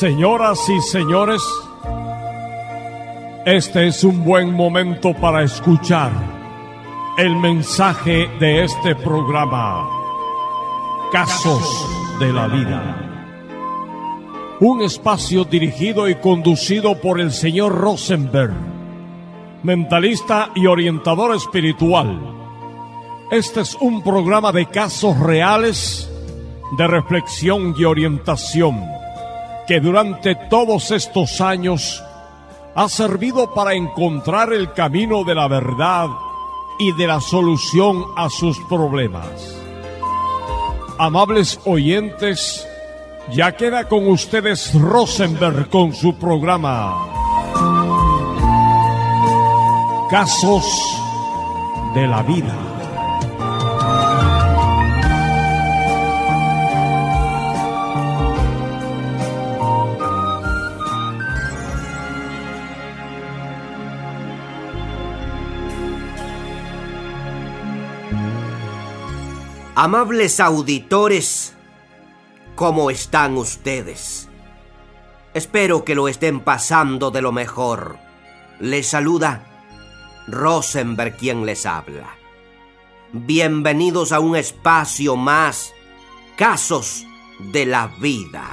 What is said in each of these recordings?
Señoras y señores, este es un buen momento para escuchar el mensaje de este programa, Casos de la Vida. Un espacio dirigido y conducido por el señor Rosenberg, mentalista y orientador espiritual. Este es un programa de casos reales, de reflexión y orientación, que durante todos estos años ha servido para encontrar el camino de la verdad y de la solución a sus problemas. Amables oyentes, ya queda con ustedes Rosenberg con su programa Casos de la Vida. Amables auditores, ¿cómo están ustedes? Espero que lo estén pasando de lo mejor. Les saluda Rosenberg, quien les habla. Bienvenidos a un espacio más, Casos de la Vida.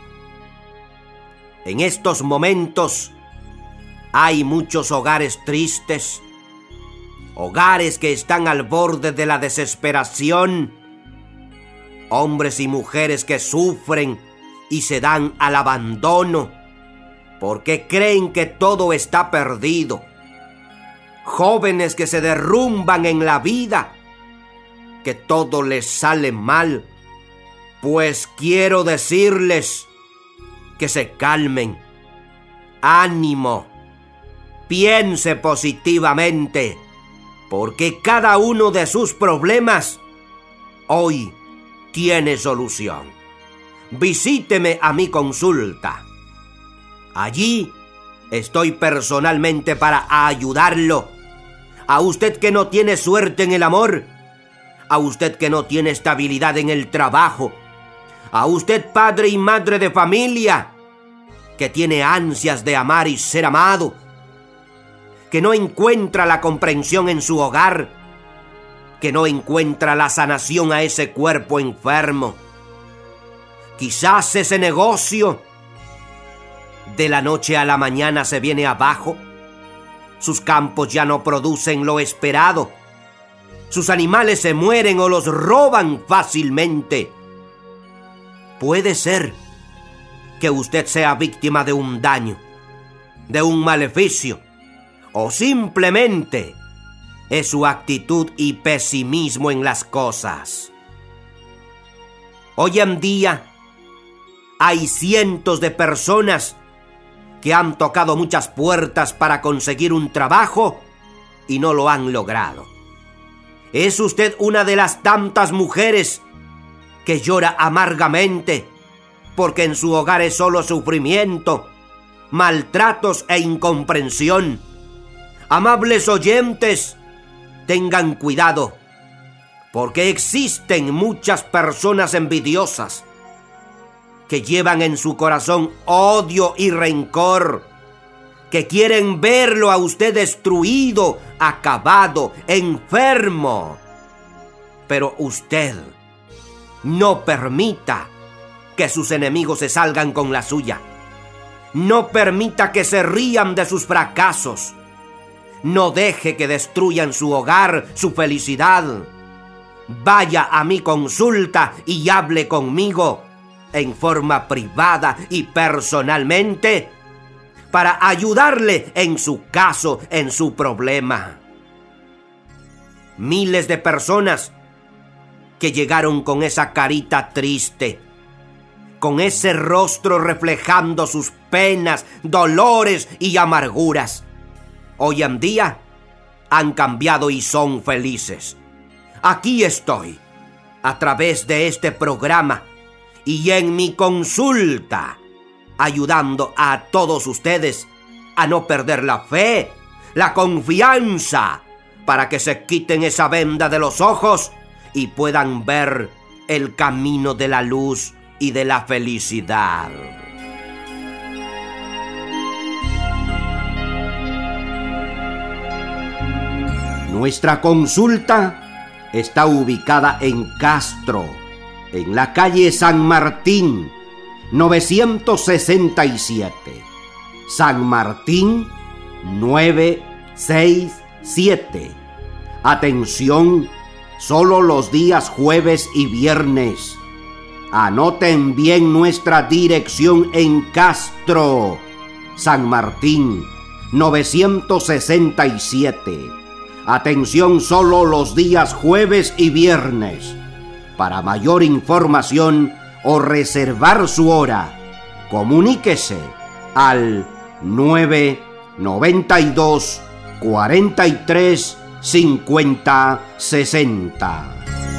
En estos momentos hay muchos hogares tristes, hogares que están al borde de la desesperación, hombres y mujeres que sufren y se dan al abandono porque creen que todo está perdido, jóvenes que se derrumban en la vida, que todo les sale mal. Pues quiero decirles que se calmen, ánimo, piense positivamente, porque cada uno de sus problemas hoy tiene solución. Visíteme a mi consulta. Allí estoy personalmente para ayudarlo. A usted que no tiene suerte en el amor, a usted que no tiene estabilidad en el trabajo, a usted padre y madre de familia que tiene ansias de amar y ser amado, que no encuentra la comprensión en su hogar, que no encuentra la sanación a ese cuerpo enfermo. Quizás ese negocio de la noche a la mañana se viene abajo, sus campos ya no producen lo esperado, sus animales se mueren o los roban fácilmente. Puede ser que usted sea víctima de un daño, de un maleficio, o simplemente es su actitud y pesimismo en las cosas. Hoy en día hay cientos de personas que han tocado muchas puertas para conseguir un trabajo y no lo han logrado. ¿Es usted una de las tantas mujeres que llora amargamente porque en su hogar es solo sufrimiento, maltratos e incomprensión? Amables oyentes, tengan cuidado, porque existen muchas personas envidiosas que llevan en su corazón odio y rencor, que quieren verlo a usted destruido, acabado, enfermo. Pero usted no permita que sus enemigos se salgan con la suya. No permita que se rían de sus fracasos. No deje que destruyan su hogar, su felicidad. Vaya a mi consulta y hable conmigo en forma privada y personalmente para ayudarle en su caso, en su problema. Miles de personas que llegaron con esa carita triste, con ese rostro reflejando sus penas, dolores y amarguras, hoy en día han cambiado y son felices. Aquí estoy, a través de este programa y en mi consulta, ayudando a todos ustedes a no perder la fe, la confianza, para que se quiten esa venda de los ojos y puedan ver el camino de la luz y de la felicidad. Nuestra consulta está ubicada en Castro, en la calle San Martín, 967. San Martín 967. Atención, solo los días jueves y viernes. Anoten bien nuestra dirección en Castro, San Martín 967. Atención, solo los días jueves y viernes. Para mayor información o reservar su hora, comuníquese al 992 43 50 60.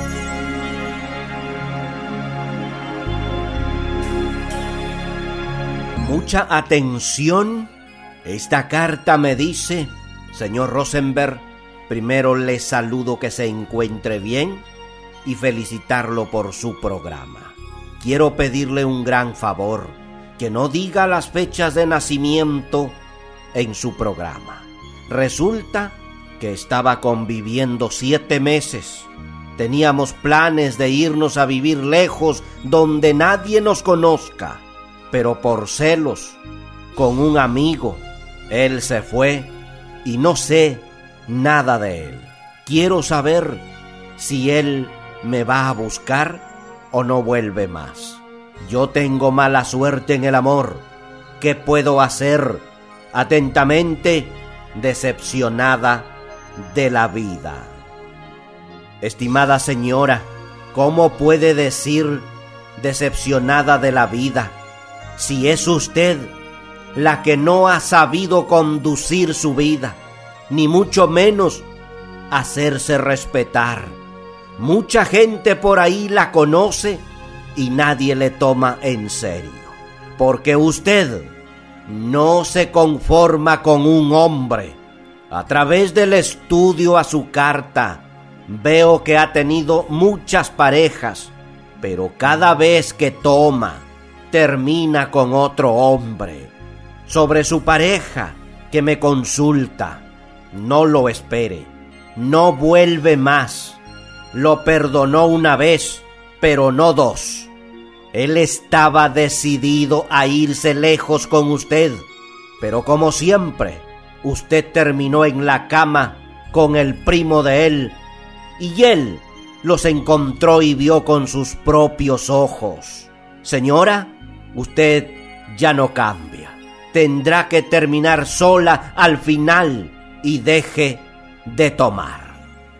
Mucha atención. Esta carta me dice: señor Rosenberg, primero le saludo, que se encuentre bien y felicitarlo por su programa. Quiero pedirle un gran favor, que no diga las fechas de nacimiento en su programa. Resulta que estaba conviviendo 7 meses. Teníamos planes de irnos a vivir lejos, donde nadie nos conozca, pero por celos, con un amigo, él se fue y no sé nada de él. Quiero saber si él me va a buscar o no vuelve más. Yo tengo mala suerte en el amor. ¿Qué puedo hacer? Atentamente, decepcionada de la vida. Estimada señora, ¿cómo puede decir decepcionada de la vida si es usted la que no ha sabido conducir su vida, ni mucho menos hacerse respetar? Mucha gente por ahí la conoce y nadie le toma en serio, porque usted no se conforma con un hombre. A través del estudio a su carta, veo que ha tenido muchas parejas, pero cada vez que toma, termina con otro hombre. Sobre su pareja que me consulta, no lo espere, no vuelve más. Lo perdonó una vez, pero no 2. Él estaba decidido a irse lejos con usted, pero como siempre, usted terminó en la cama con el primo de él, y él los encontró y vio con sus propios ojos. Señora, usted ya no cambia. Tendrá que terminar sola al final y deje de tomar.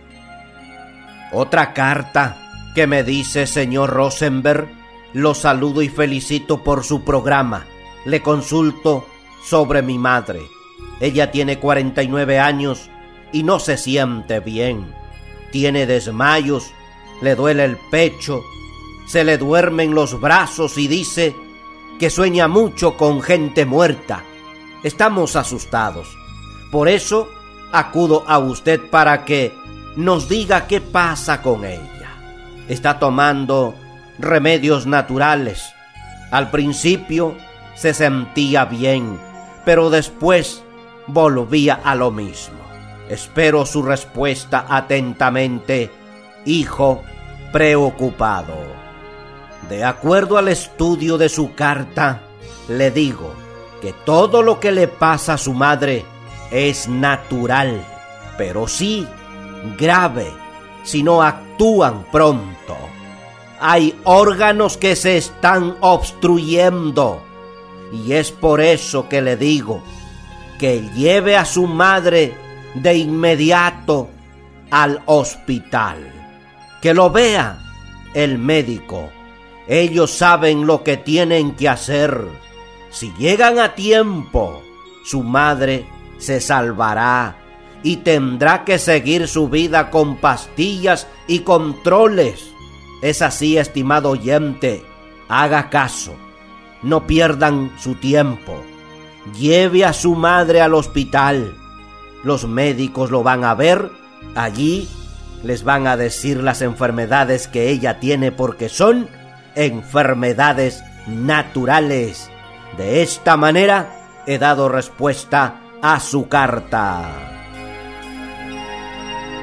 Otra carta que me dice: señor Rosenberg, lo saludo y felicito por su programa. Le consulto sobre mi madre. Ella tiene 49 años y no se siente bien. Tiene desmayos, le duele el pecho, se le duermen los brazos y dice que sueña mucho con gente muerta. Estamos asustados. Por eso acudo a usted para que nos diga qué pasa con ella. Está tomando remedios naturales. Al principio se sentía bien, pero después volvía a lo mismo. Espero su respuesta atentamente, hijo preocupado. De acuerdo al estudio de su carta, le digo que todo lo que le pasa a su madre es natural, pero sí grave si no actúan pronto. Hay órganos que se están obstruyendo y es por eso que le digo que lleve a su madre de inmediato al hospital, que lo vea el médico. Ellos saben lo que tienen que hacer. Si llegan a tiempo, su madre se salvará y tendrá que seguir su vida con pastillas y controles. Es así, estimado oyente, haga caso, no pierdan su tiempo. Lleve a su madre al hospital. Los médicos lo van a ver. Allí les van a decir las enfermedades que ella tiene, porque son enfermedades naturales. De esta manera he dado respuesta a su carta.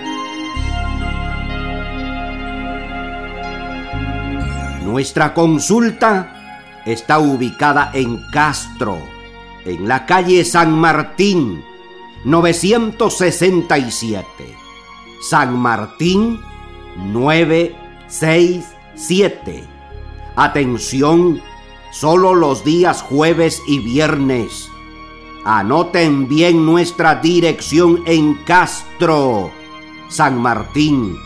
Nuestra consulta está ubicada en Castro, en la calle San Martín, 967. San Martín, 967. Atención, solo los días jueves y viernes. Anoten bien nuestra dirección en Castro, San Martín,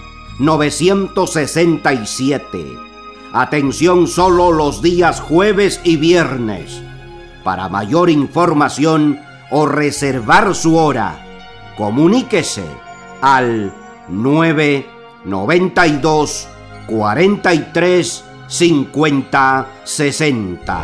967. Atención, solo los días jueves y viernes. Para mayor información o reservar su hora, comuníquese al 992 43 50 60.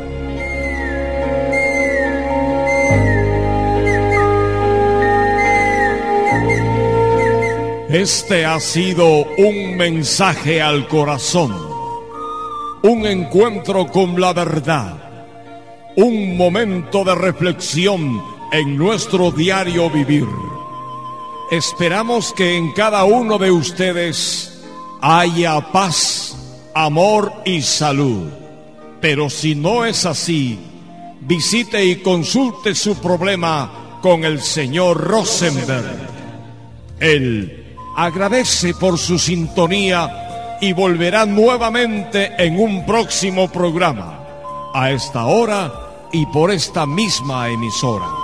Este ha sido un mensaje al corazón, un encuentro con la verdad, un momento de reflexión en nuestro diario vivir. Esperamos que en cada uno de ustedes haya paz, amor y salud. Pero si no es así, visite y consulte su problema con el señor Rosenberg. Él agradece por su sintonía y volverá nuevamente en un próximo programa, a esta hora y por esta misma emisora.